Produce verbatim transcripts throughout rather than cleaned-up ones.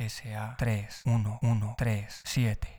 S A tres uno uno tres siete.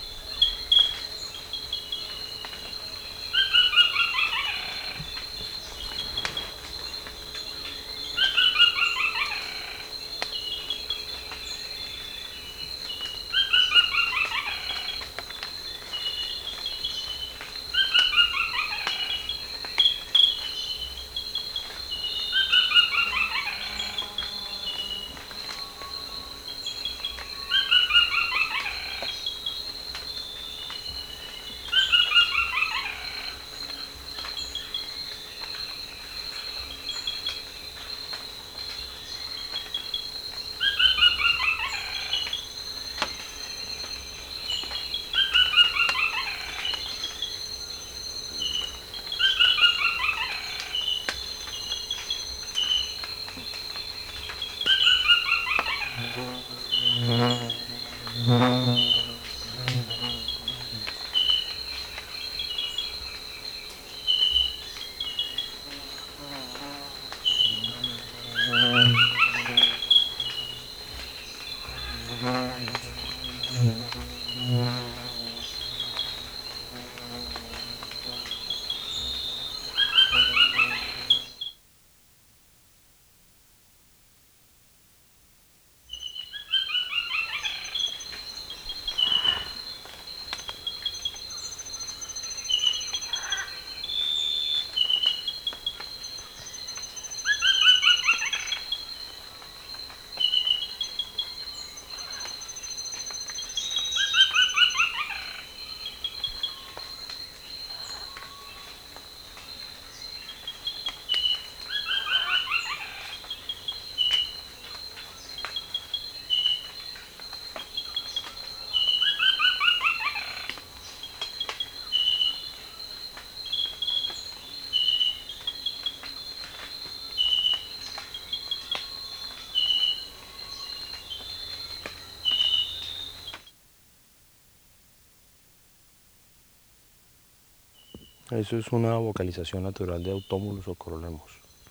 Eso es una vocalización natural de Autómulus ochrolemos.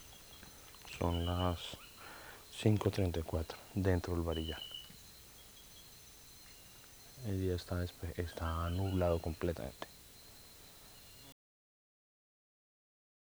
Son las cinco treinta y cuatro dentro del varillal. El día está, está nublado completamente.